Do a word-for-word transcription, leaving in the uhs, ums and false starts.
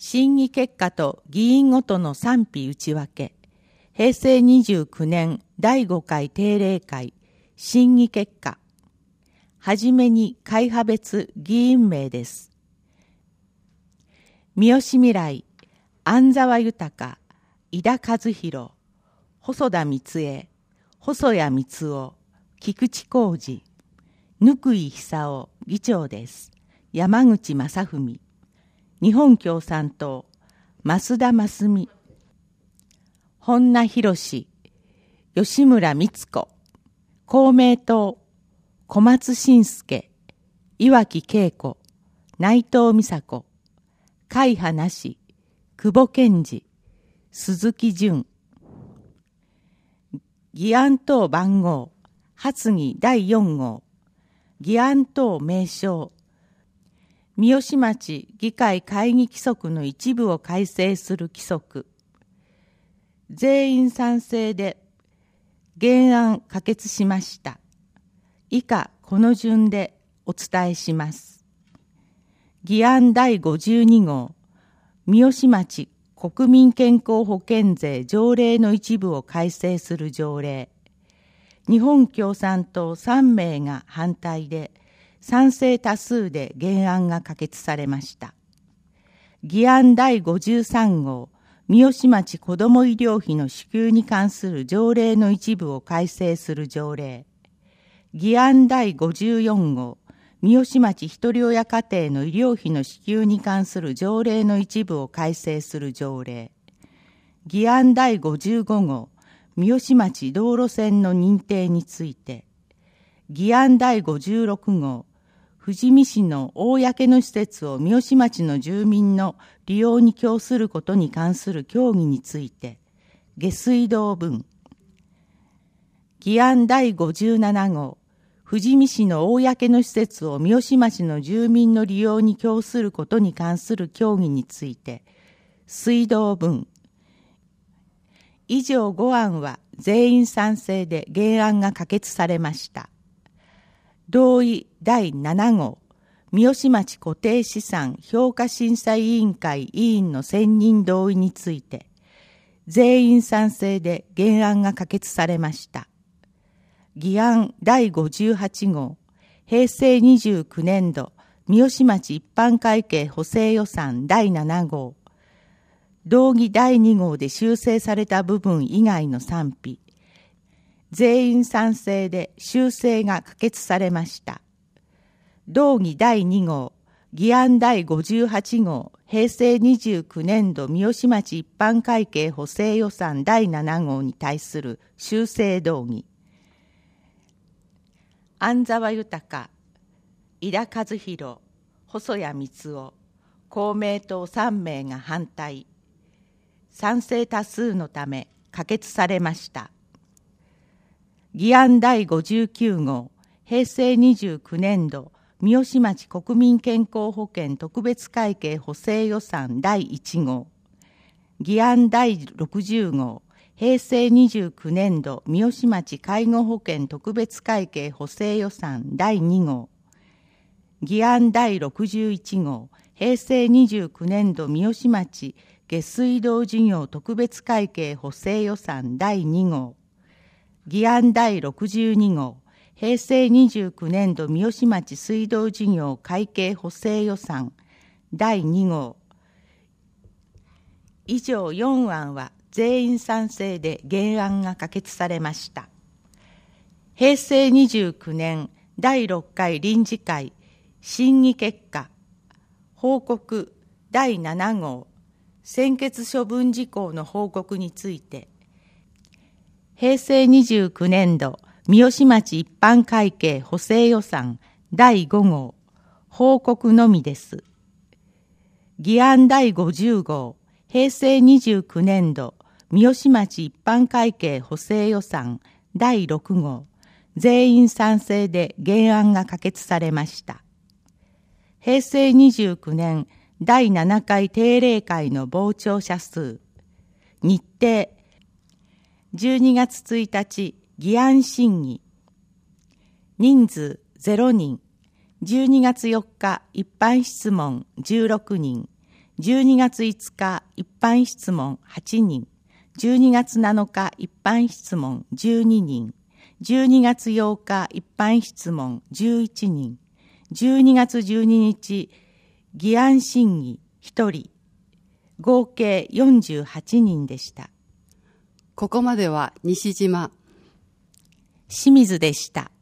審議結果と議員ごとの賛否内訳。平成にじゅうきゅうねんだいごかい定例会審議結果。はじめに会派別議員名です。三好未来、安沢豊、井田和弘、細田光恵、細谷光夫、菊池浩二、貫井久夫議長です。山口正文、日本共産党、増田真澄、本名博士、吉村光子、公明党、小松伸介、岩城恵子、内藤美佐子、会派なし、久保健二、鈴木淳。議案等番号、発議だいよん号、議案等名称、三好町議会会議規則の一部を改正する規則。全員賛成で原案可決しました。以下この順でお伝えします。議案だいごじゅうに号、三好町国民健康保険税条例の一部を改正する条例。日本共産党さん名が反対で、賛成多数で原案が可決されました。議案だいごじゅうさん号、三好町子ども医療費の支給に関する条例の一部を改正する条例。議案だいごじゅうよん号、三好町ひとり親家庭の医療費の支給に関する条例の一部を改正する条例。議案だいごじゅうご号、三好町道路線の認定について。議案だいごじゅうろく号、富士見市の公の施設を三好町の住民の利用に供することに関する協議について。下水道分。議案だいごじゅうなな号、富士見市の公の施設を三好町の住民の利用に供することに関する協議について。水道分。以上ご案は全員賛成で原案が可決されました。同意だいなな号、三好町固定資産評価審査委員会委員の選任同意について、全員賛成で原案が可決されました。議案だいごじゅうはち号、平成にじゅうきゅうねん度三好町一般会計補正予算だいなな号、同議だいに号で修正された部分以外の賛否、全員賛成で修正が可決されました。同議だいに号、議案だいごじゅうはち号、平成にじゅうきゅうねん度三好町一般会計補正予算だいなな号に対する修正動議。安沢豊、井田和弘、細谷光夫、公明党さん名が反対。賛成多数のため可決されました。議案だいごじゅうきゅう号、平成にじゅうきゅうねん度三好町国民健康保険特別会計補正予算だいいち号。議案だいろくじゅう号、平成にじゅうきゅうねん度三好町介護保険特別会計補正予算だいに号。議案だいろくじゅういち号、平成にじゅうきゅうねん度三好町下水道事業特別会計補正予算だいに号。議案だいろくじゅうに号、平成にじゅうきゅうねん度三好町水道事業会計補正予算だいに号。以上よん案は全員賛成で原案が可決されました。平成にじゅうきゅうねんだいろっかい臨時会審議結果報告だいなな号、専決処分事項の報告について。平成にじゅうきゅうねん度三好町一般会計補正予算だいご号、報告のみです。議案だいごじゅう号、平成にじゅうきゅうねん度三好町一般会計補正予算だいろく号、全員賛成で原案が可決されました。平成にじゅうきゅうねんだいななかい定例会の傍聴者数、日程、じゅうにがつついたち議案審議、人数ゼロ人、じゅうにがつよっか一般質問じゅうろく人、 じゅうにがついつか一般質問はちにん、じゅうにがつなのか一般質問じゅうににん、じゅうにがつようか一般質問じゅういちにん、じゅうにがつじゅうににち議案審議ひとり、合計よんじゅうはちにんでした。 ここまでは西島、 清水でした。